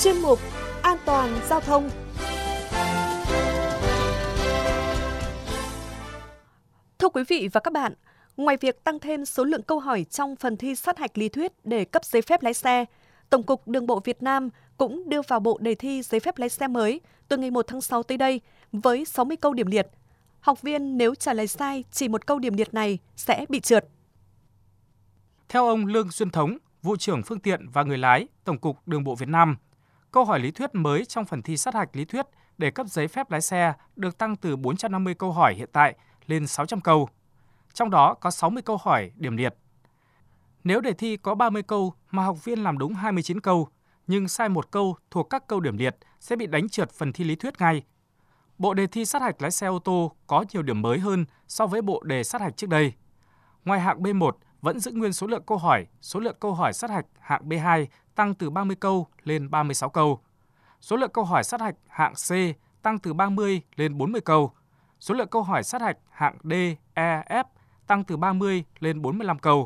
chuyên mục An toàn giao thông. Thưa quý vị và các bạn, ngoài việc tăng thêm số lượng câu hỏi trong phần thi sát hạch lý thuyết để cấp giấy phép lái xe, Tổng cục Đường bộ Việt Nam cũng đưa vào bộ đề thi giấy phép lái xe mới từ ngày 1 tháng 6 tới đây với 60 câu điểm liệt. Học viên nếu trả lời sai chỉ một câu điểm liệt này sẽ bị trượt. Theo ông Lương Xuân Thống, Vụ trưởng Phương tiện và Người lái, Tổng cục Đường bộ Việt Nam, câu hỏi lý thuyết mới trong phần thi sát hạch lý thuyết để cấp giấy phép lái xe được tăng từ 450 câu hỏi hiện tại lên 600 câu. Trong đó có 60 câu hỏi điểm liệt. Nếu đề thi có 30 câu mà học viên làm đúng 29 câu, nhưng sai một câu thuộc các câu điểm liệt sẽ bị đánh trượt phần thi lý thuyết ngay. Bộ đề thi sát hạch lái xe ô tô có nhiều điểm mới hơn so với bộ đề sát hạch trước đây. Ngoài hạng B1 vẫn giữ nguyên số lượng câu hỏi sát hạch hạng B2 tăng từ 30 câu lên 36 câu. Số lượng câu hỏi sát hạch hạng C tăng từ 30 lên 40 câu. Số lượng câu hỏi sát hạch hạng D, E, F tăng từ 30 lên 45 câu.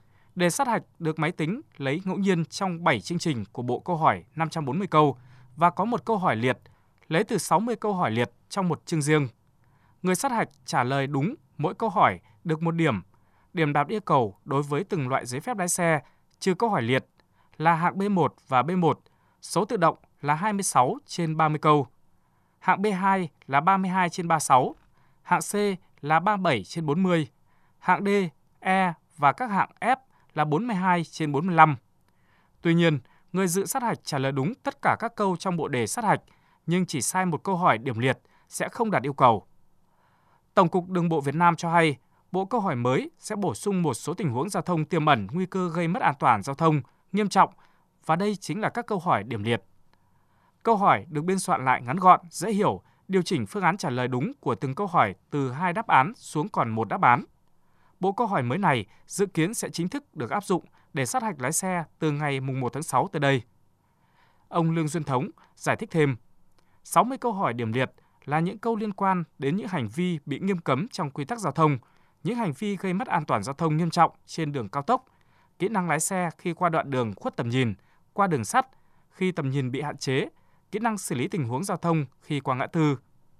Đề sát hạch được máy tính lấy ngẫu nhiên trong 7 chương trình của bộ câu hỏi 540 câu và có một câu hỏi liệt, lấy từ 60 câu hỏi liệt trong một chương riêng. Người sát hạch trả lời đúng mỗi câu hỏi được 1 điểm. Điểm đạt yêu cầu đối với từng loại giấy phép lái xe, trừ câu hỏi liệt, là hạng B1 và B1, số tự động là 26 trên 30 câu. Hạng B2 là 32 trên 36, hạng C là 37 trên 40, hạng D, E và các hạng F là 42 trên 45. Tuy nhiên, người dự sát hạch trả lời đúng tất cả các câu trong bộ đề sát hạch, nhưng chỉ sai một câu hỏi điểm liệt sẽ không đạt yêu cầu. Tổng cục Đường bộ Việt Nam cho hay, bộ câu hỏi mới sẽ bổ sung một số tình huống giao thông tiềm ẩn nguy cơ gây mất an toàn giao thông nghiêm trọng, và đây chính là các câu hỏi điểm liệt. Câu hỏi được biên soạn lại ngắn gọn, dễ hiểu, điều chỉnh phương án trả lời đúng của từng câu hỏi từ 2 đáp án xuống còn 1 đáp án. Bộ câu hỏi mới này dự kiến sẽ chính thức được áp dụng để sát hạch lái xe từ ngày 1 tháng 6 tới đây. Ông Lương Xuân Thống giải thích thêm, 60 câu hỏi điểm liệt là những câu liên quan đến những hành vi bị nghiêm cấm trong quy tắc giao thông, những hành vi gây mất an toàn giao thông nghiêm trọng trên đường cao tốc, kỹ năng lái xe khi qua đoạn đường khuất tầm nhìn, qua đường sắt, khi tầm nhìn bị hạn chế, kỹ năng xử lý tình huống giao thông khi qua ngã tư.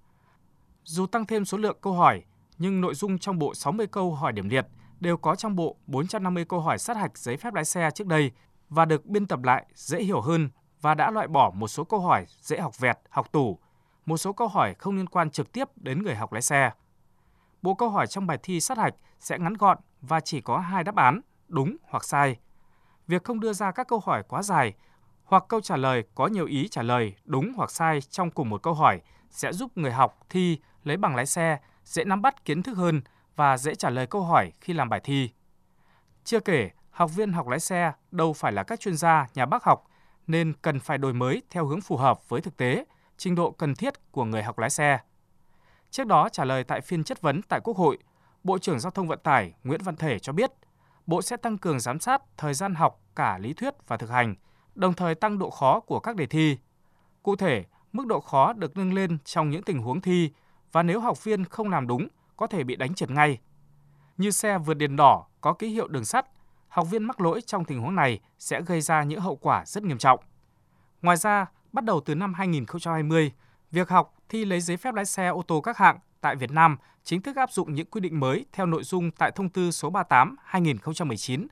Dù tăng thêm số lượng câu hỏi, nhưng nội dung trong bộ 60 câu hỏi điểm liệt đều có trong bộ 450 câu hỏi sát hạch giấy phép lái xe trước đây và được biên tập lại dễ hiểu hơn và đã loại bỏ một số câu hỏi dễ học vẹt, học tủ, một số câu hỏi không liên quan trực tiếp đến người học lái xe. Bộ câu hỏi trong bài thi sát hạch sẽ ngắn gọn và chỉ có 2 đáp án, đúng hoặc sai. Việc không đưa ra các câu hỏi quá dài hoặc câu trả lời có nhiều ý trả lời đúng hoặc sai trong cùng một câu hỏi sẽ giúp người học thi lấy bằng lái xe dễ nắm bắt kiến thức hơn và dễ trả lời câu hỏi khi làm bài thi. Chưa kể, học viên học lái xe đâu phải là các chuyên gia, nhà bác học nên cần phải đổi mới theo hướng phù hợp với thực tế, trình độ cần thiết của người học lái xe. Trước đó trả lời tại phiên chất vấn tại Quốc hội, Bộ trưởng Giao thông Vận tải Nguyễn Văn Thể cho biết, Bộ sẽ tăng cường giám sát thời gian học cả lý thuyết và thực hành, đồng thời tăng độ khó của các đề thi. Cụ thể, mức độ khó được nâng lên trong những tình huống thi và nếu học viên không làm đúng có thể bị đánh trượt ngay. Như xe vượt đèn đỏ có ký hiệu đường sắt, học viên mắc lỗi trong tình huống này sẽ gây ra những hậu quả rất nghiêm trọng. Ngoài ra, bắt đầu từ năm 2020, việc học thi lấy giấy phép lái xe ô tô các hạng tại Việt Nam chính thức áp dụng những quy định mới theo nội dung tại Thông tư số 38/2019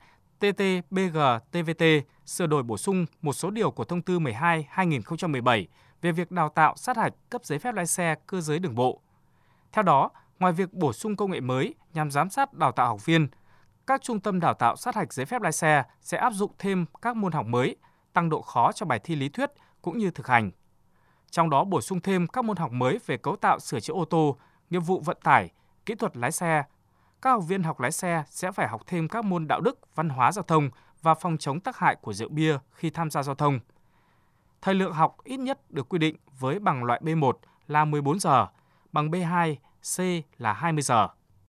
TT-BG-TVT sửa đổi bổ sung một số điều của Thông tư 12/2017 về việc đào tạo sát hạch cấp giấy phép lái xe cơ giới đường bộ. Theo đó, ngoài việc bổ sung công nghệ mới nhằm giám sát đào tạo học viên, các trung tâm đào tạo sát hạch giấy phép lái xe sẽ áp dụng thêm các môn học mới, tăng độ khó cho bài thi lý thuyết cũng như thực hành. Trong đó bổ sung thêm các môn học mới về cấu tạo sửa chữa ô tô, nghiệp vụ vận tải, kỹ thuật lái xe. Các học viên học lái xe sẽ phải học thêm các môn đạo đức, văn hóa giao thông và phòng chống tác hại của rượu bia khi tham gia giao thông. Thời lượng học ít nhất được quy định với bằng loại B1 là 14 giờ, bằng B2, C là 20 giờ.